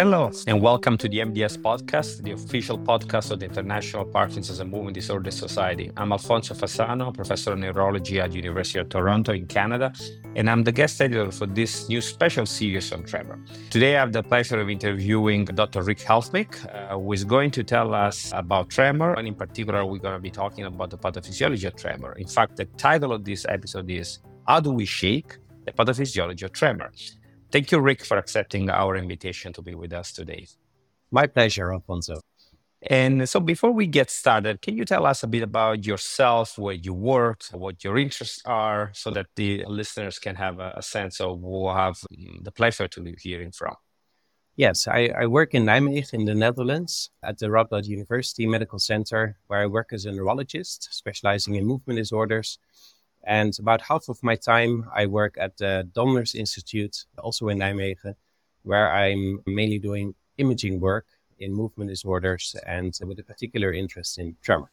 Hello, and welcome to the MDS podcast, the official podcast of the International Parkinson's and Movement Disorder Society. I'm Alfonso Fasano, professor of neurology at University of Toronto in Canada, and I'm the guest editor for this new special series on tremor. Today, I have the pleasure of interviewing Dr. Rick Helfrich, who is going to tell us about tremor, and in particular, we're going to be talking about the pathophysiology of tremor. In fact, the title of this episode is How Do We Shake the Pathophysiology of Tremor? Thank you, Rick, for accepting our invitation to be with us today. My pleasure, Alfonso. And so before we get started, can you tell us a bit about yourself, where you work, what your interests are, so that the listeners can have a sense of who have the pleasure to be hearing from? Yes, I work in Nijmegen in the Netherlands at the Radboud University Medical Center, where I work as a neurologist specializing in movement disorders. And about half of my time, I work at the Domners Institute, also in Nijmegen, where I'm mainly doing imaging work in movement disorders and with a particular interest in tremor.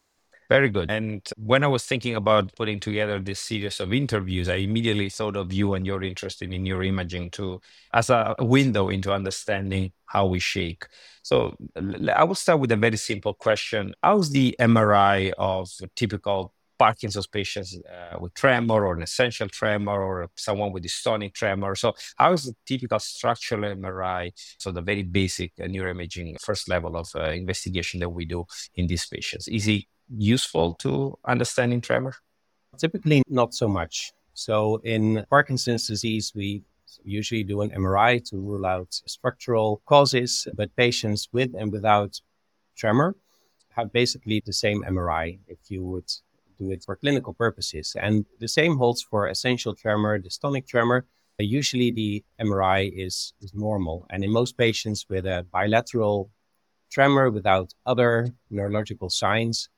Very good. And when I was thinking about putting together this series of interviews, I immediately thought of you and your interest in neuroimaging too, as a window into understanding how we shake. So I will start with a very simple question. How's the MRI of a typical Parkinson's patients with tremor or an essential tremor or someone with dystonic tremor? So how is the typical structural MRI, so the very basic neuroimaging first level of investigation that we do in these patients? Is it useful to understanding tremor? Typically, not so much. So in Parkinson's disease, we usually do an MRI to rule out structural causes, but patients with and without tremor have basically the same MRI if you would do it for clinical purposes. And the same holds for essential tremor, dystonic tremor. Usually the MRI is normal. And in most patients with a bilateral tremor without other neurological signs,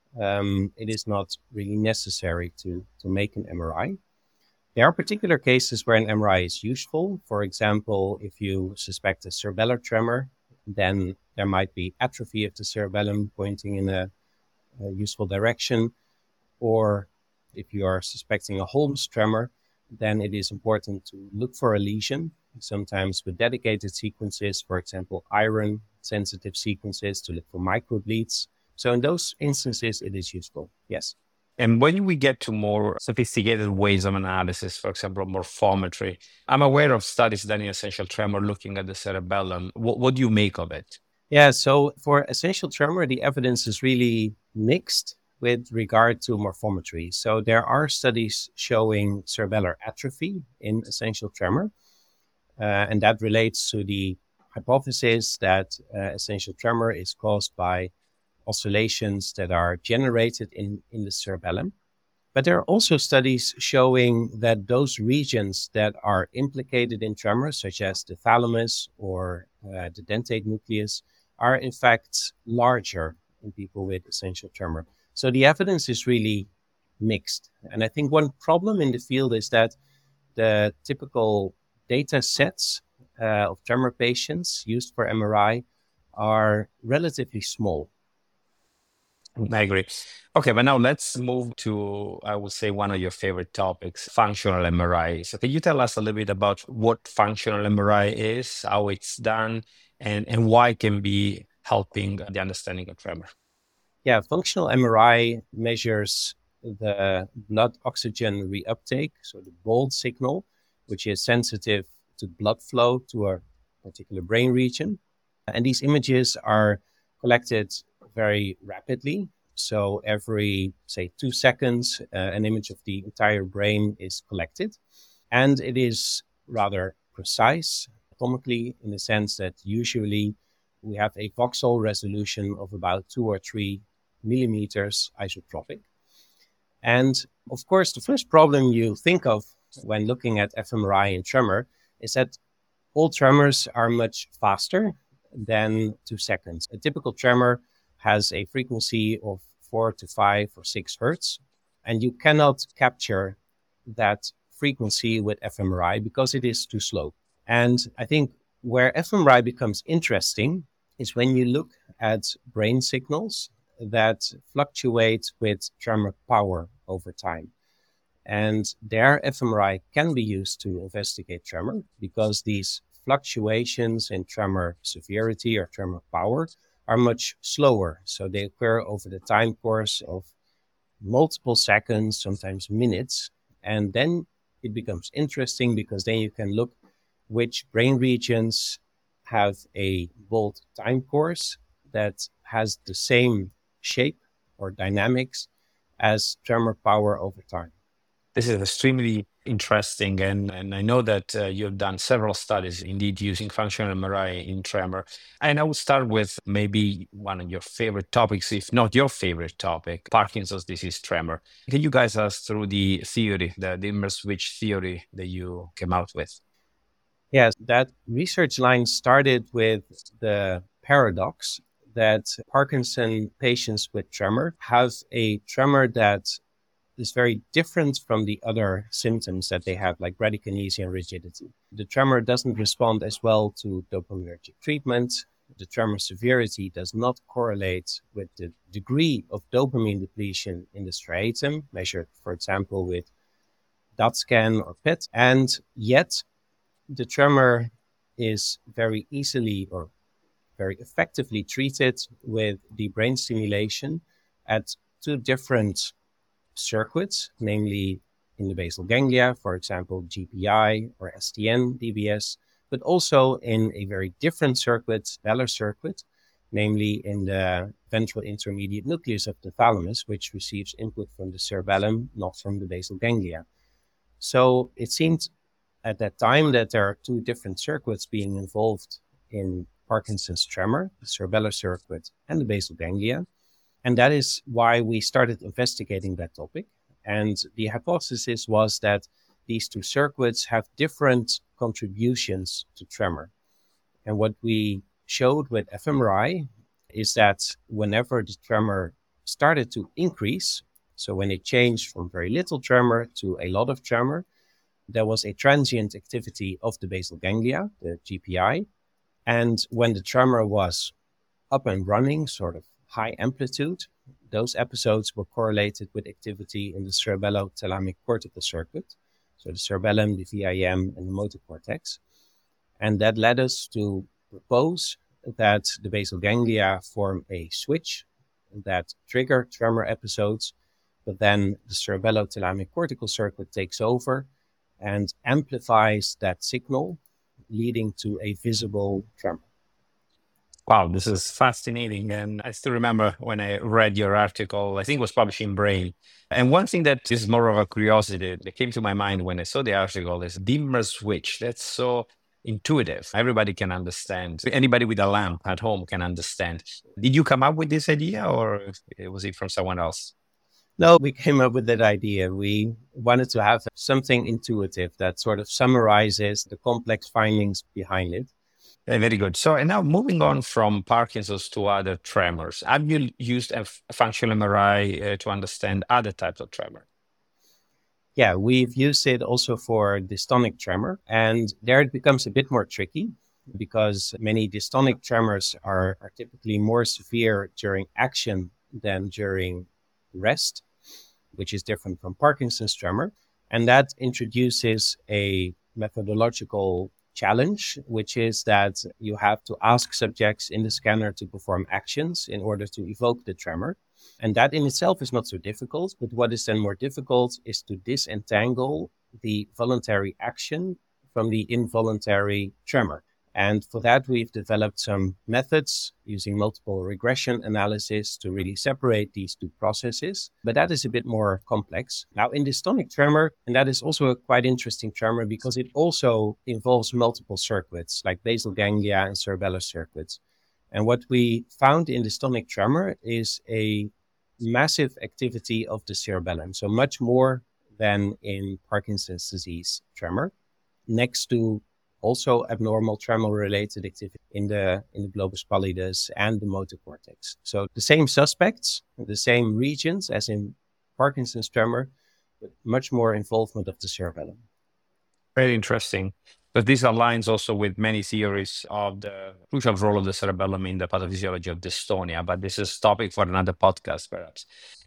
it is not really necessary to make an MRI. There are particular cases where an MRI is useful. For example, if you suspect a cerebellar tremor, then there might be atrophy of the cerebellum pointing in a useful direction. Or if you are suspecting a Holmes tremor, then it is important to look for a lesion, sometimes with dedicated sequences, for example, iron-sensitive sequences to look for microbleeds. So in those instances, it is useful, yes. And when we get to more sophisticated ways of analysis, for example, morphometry, I'm aware of studies done in essential tremor looking at the cerebellum. What do you make of it? Yeah, so for essential tremor, the evidence is really mixed with regard to morphometry. So there are studies showing cerebellar atrophy in essential tremor, and that relates to the hypothesis that essential tremor is caused by oscillations that are generated in the cerebellum. But there are also studies showing that those regions that are implicated in tremor, such as the thalamus or the dentate nucleus, are in fact larger in people with essential tremor. So the evidence is really mixed. And I think one problem in the field is that the typical data sets of tremor patients used for MRI are relatively small. I agree. Okay, but now let's move to, I would say, one of your favorite topics, functional MRI. So can you tell us a little bit about what functional MRI is, how it's done, and why it can be helping the understanding of tremor? Yeah, functional MRI measures the blood oxygen reuptake, so the BOLD signal, which is sensitive to blood flow to a particular brain region. And these images are collected very rapidly. So every, say, 2 seconds, an image of the entire brain is collected. And it is rather precise anatomically in the sense that usually we have a voxel resolution of about 2 or 3 millimeters isotropic. And of course, the first problem you think of when looking at fMRI in tremor is that all tremors are much faster than 2 seconds. A typical tremor has a frequency of 4 to 5 or 6 hertz, and you cannot capture that frequency with fMRI because it is too slow. And I think where fMRI becomes interesting is when you look at brain signals that fluctuate with tremor power over time. And there, fMRI can be used to investigate tremor because these fluctuations in tremor severity or tremor power are much slower. So they occur over the time course of multiple seconds, sometimes minutes. And then it becomes interesting because then you can look which brain regions have a bold time course that has the same shape or dynamics as tremor power over time. This is extremely interesting. And I know that you've done several studies indeed using functional MRI in tremor. And I would start with maybe one of your favorite topics, if not your favorite topic, Parkinson's disease tremor. Can you guys us through the theory, the Dimmer switch theory that you came out with? Yes, that research line started with the paradox that Parkinson patients with tremor have a tremor that is very different from the other symptoms that they have, like bradykinesia and rigidity. The tremor doesn't respond as well to dopaminergic treatment. The tremor severity does not correlate with the degree of dopamine depletion in the striatum, measured, for example, with DOT scan or PET. And yet, the tremor is very easily or very effectively treated with the brain stimulation at two different circuits, namely in the basal ganglia, for example, GPI or STN DBS, but also in a very different circuit, Baller circuit, namely in the ventral intermediate nucleus of the thalamus, which receives input from the cerebellum, not from the basal ganglia. So it seemed at that time that there are two different circuits being involved in Parkinson's tremor, the cerebellar circuit and the basal ganglia. And that is why we started investigating that topic. And the hypothesis was that these two circuits have different contributions to tremor. And what we showed with fMRI is that whenever the tremor started to increase, so when it changed from very little tremor to a lot of tremor, there was a transient activity of the basal ganglia, the GPI. And when the tremor was up and running, sort of high amplitude, those episodes were correlated with activity in the cerebellothalamic cortical circuit, so the cerebellum, the VIM, and the motor cortex. And that led us to propose that the basal ganglia form a switch that trigger tremor episodes, but then the cerebellothalamic cortical circuit takes over and amplifies that signal, leading to a visible tremor. Wow, this is fascinating. And I still remember when I read your article, I think it was published in Brain. And one thing that is more of a curiosity that came to my mind when I saw the article is dimmer switch. That's so intuitive. Everybody can understand. Anybody with a lamp at home can understand. Did you come up with this idea or was it from someone else? No, we came up with that idea. We wanted to have something intuitive that sort of summarizes the complex findings behind it. Very good. So, and now moving on from Parkinson's to other tremors, have you used a functional MRI to understand other types of tremor? Yeah, we've used it also for dystonic tremor, and there it becomes a bit more tricky because many dystonic tremors are typically more severe during action than during rest, which is different from Parkinson's tremor. And that introduces a methodological challenge, which is that you have to ask subjects in the scanner to perform actions in order to evoke the tremor. And that in itself is not so difficult, but what is then more difficult is to disentangle the voluntary action from the involuntary tremor. And for that, we've developed some methods using multiple regression analysis to really separate these two processes. But that is a bit more complex. Now, in dystonic tremor, and that is also a quite interesting tremor because it also involves multiple circuits like basal ganglia and cerebellar circuits. And what we found in dystonic tremor is a massive activity of the cerebellum, so much more than in Parkinson's disease tremor, next to also abnormal tremor-related activity in the globus pallidus and the motor cortex. So the same suspects, the same regions as in Parkinson's tremor, but much more involvement of the cerebellum. Very interesting. But this aligns also with many theories of the crucial role of the cerebellum in the pathophysiology of dystonia. But this is topic for another podcast, perhaps.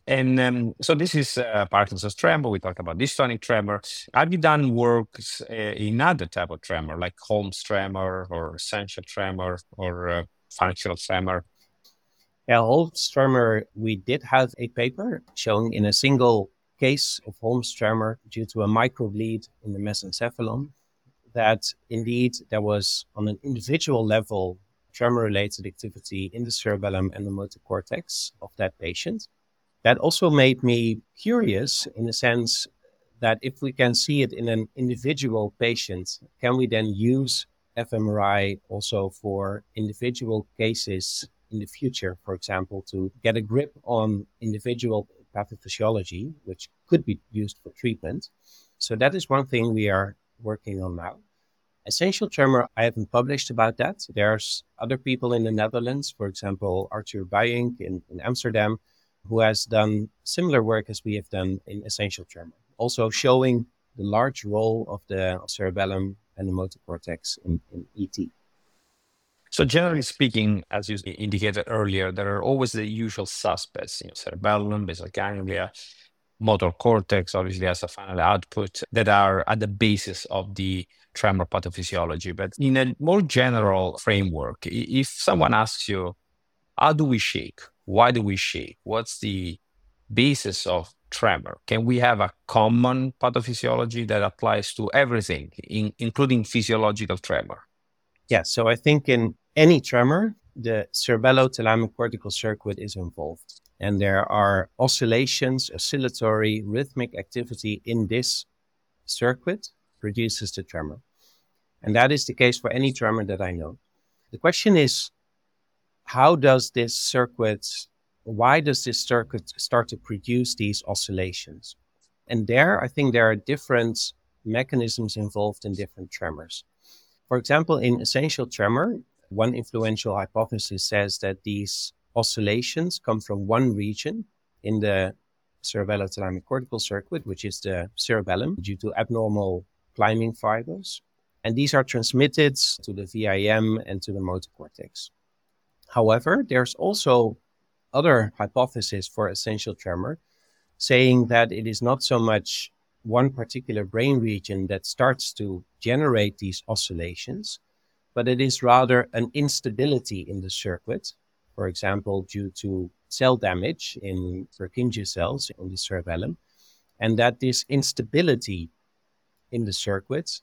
And so this is Parkinson's tremor. We talked about dystonic tremor. Have you done works in other type of tremor, like Holmes tremor or essential tremor or functional tremor? Yeah, Holmes tremor, we did have a paper showing in a single case of Holmes tremor due to a microbleed in the mesencephalon that indeed there was on an individual level tremor-related activity in the cerebellum and the motor cortex of that patient. That also made me curious in the sense that if we can see it in an individual patient, can we then use fMRI also for individual cases in the future, for example, to get a grip on individual pathophysiology, which could be used for treatment? So that is one thing we are working on now. Essential tremor, I haven't published about that. There's other people in the Netherlands, for example, Arthur Buyink in Amsterdam, who has done similar work as we have done in essential tremor, also showing the large role of the cerebellum and the motor cortex in ET. So generally speaking, as you indicated earlier, there are always the usual suspects, cerebellum, basal ganglia, motor cortex, obviously as a final output, that are at the basis of the tremor pathophysiology. But in a more general framework, if someone asks you, how do we shake? Why do we shake? What's the basis of tremor? Can we have a common pathophysiology that applies to everything, including physiological tremor? Yeah, so I think in any tremor, the cerebellothalamic cortical circuit is involved. And there are oscillations, oscillatory, rhythmic activity in this circuit produces the tremor. And that is the case for any tremor that I know. The question is, why does this circuit start to produce these oscillations? And there, I think there are different mechanisms involved in different tremors. For example, in essential tremor, one influential hypothesis says that these oscillations come from one region in the cerebellothalamic cortical circuit, which is the cerebellum, due to abnormal climbing fibers. And these are transmitted to the VIM and to the motor cortex. However, there's also other hypothesis for essential tremor saying that it is not so much one particular brain region that starts to generate these oscillations, but it is rather an instability in the circuit, for example, due to cell damage in Purkinje cells in the cerebellum, and that this instability in the circuit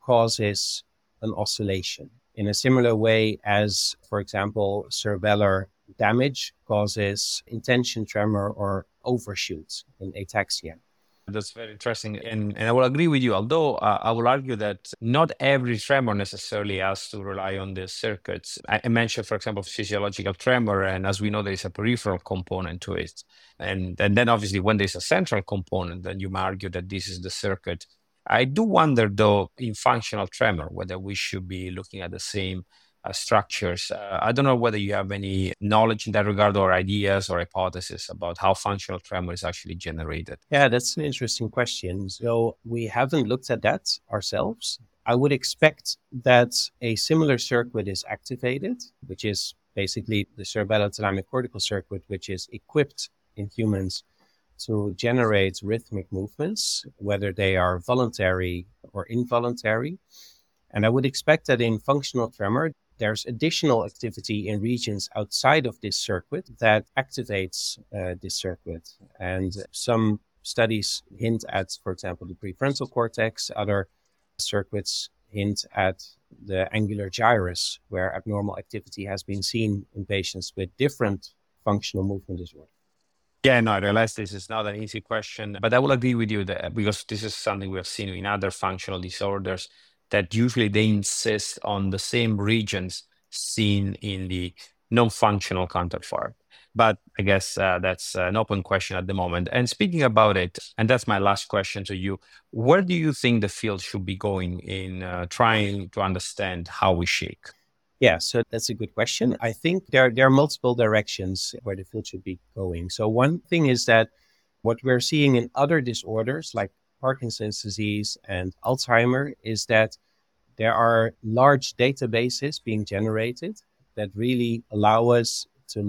causes an oscillation in a similar way as, for example, cerebellar damage causes intention tremor or overshoot in ataxia. That's very interesting. And I will agree with you, although I will argue that not every tremor necessarily has to rely on the circuits. I mentioned, for example, physiological tremor, and as we know, there is a peripheral component to it. And then obviously when there's a central component, then you might argue that this is the circuit. I do wonder, though, in functional tremor, whether we should be looking at the same structures. I don't know whether you have any knowledge in that regard or ideas or hypotheses about how functional tremor is actually generated. Yeah, that's an interesting question. So we haven't looked at that ourselves. I would expect that a similar circuit is activated, which is basically the cerebellothalamic cortical circuit, which is equipped in humans to generate rhythmic movements, whether they are voluntary or involuntary. And I would expect that in functional tremor, there's additional activity in regions outside of this circuit that activates this circuit. And some studies hint at, for example, the prefrontal cortex. Other circuits hint at the angular gyrus, where abnormal activity has been seen in patients with different functional movement disorder. Yeah, no, I realize this is not an easy question, but I will agree with you that because this is something we have seen in other functional disorders, that usually they insist on the same regions seen in the non-functional counterpart. But I guess that's an open question at the moment. And speaking about it, and that's my last question to you, where do you think the field should be going in trying to understand how we shake? Yeah, so that's a good question. I think there are multiple directions where the field should be going. So one thing is that what we're seeing in other disorders like Parkinson's disease and Alzheimer is that there are large databases being generated that really allow us to look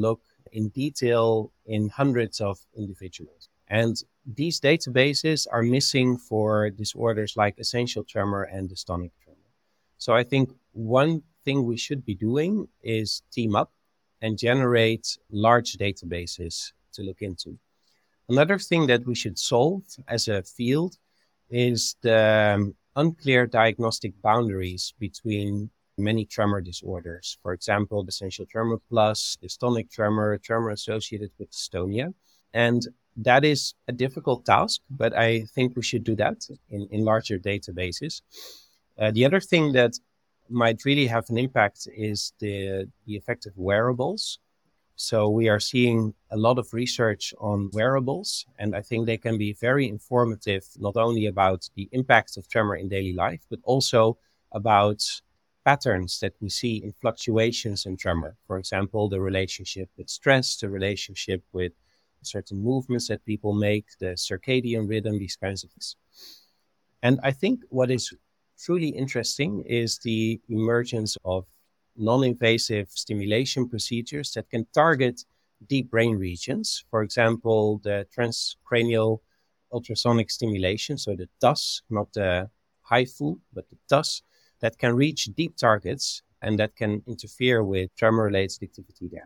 in detail in hundreds of individuals. And these databases are missing for disorders like essential tremor and dystonic tremor. So I think one thing we should be doing is team up and generate large databases to look into. Another thing that we should solve as a field is the unclear diagnostic boundaries between many tremor disorders. For example, essential tremor plus, dystonic tremor, tremor associated with dystonia. And that is a difficult task, but I think we should do that in larger databases. The other thing that might really have an impact is the effect of wearables. So we are seeing a lot of research on wearables, and I think they can be very informative, not only about the impact of tremor in daily life, but also about patterns that we see in fluctuations in tremor. For example, the relationship with stress, the relationship with certain movements that people make, the circadian rhythm, these kinds of things. And I think what is truly interesting is the emergence of non-invasive stimulation procedures that can target deep brain regions. For example, the transcranial ultrasonic stimulation, so the TUS, not the HIFU, but the TUS, that can reach deep targets and that can interfere with tremor-related activity there.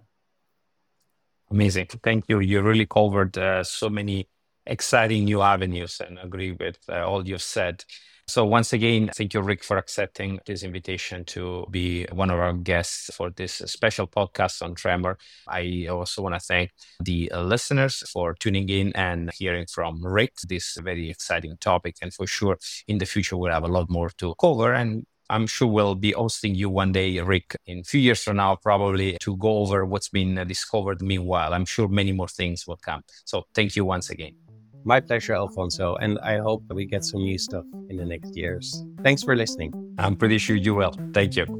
Amazing. Thank you. You really covered so many exciting new avenues, and agree with all you've said. So once again, thank you, Rick, for accepting this invitation to be one of our guests for this special podcast on tremor. I also want to thank the listeners for tuning in and hearing from Rick, this very exciting topic. And for sure, in the future, we'll have a lot more to cover. And I'm sure we'll be hosting you one day, Rick, in a few years from now, probably, to go over what's been discovered meanwhile. I'm sure many more things will come. So thank you once again. My pleasure, Alfonso. And I hope we get some new stuff in the next years. Thanks for listening. I'm pretty sure you will. Thank you.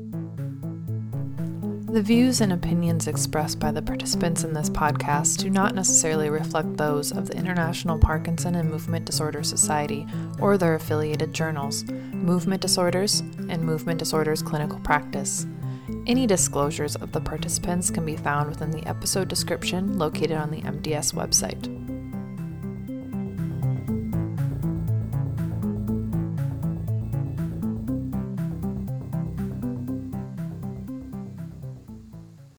The views and opinions expressed by the participants in this podcast do not necessarily reflect those of the International Parkinson and Movement Disorder Society or their affiliated journals, Movement Disorders and Movement Disorders Clinical Practice. Any disclosures of the participants can be found within the episode description located on the MDS website.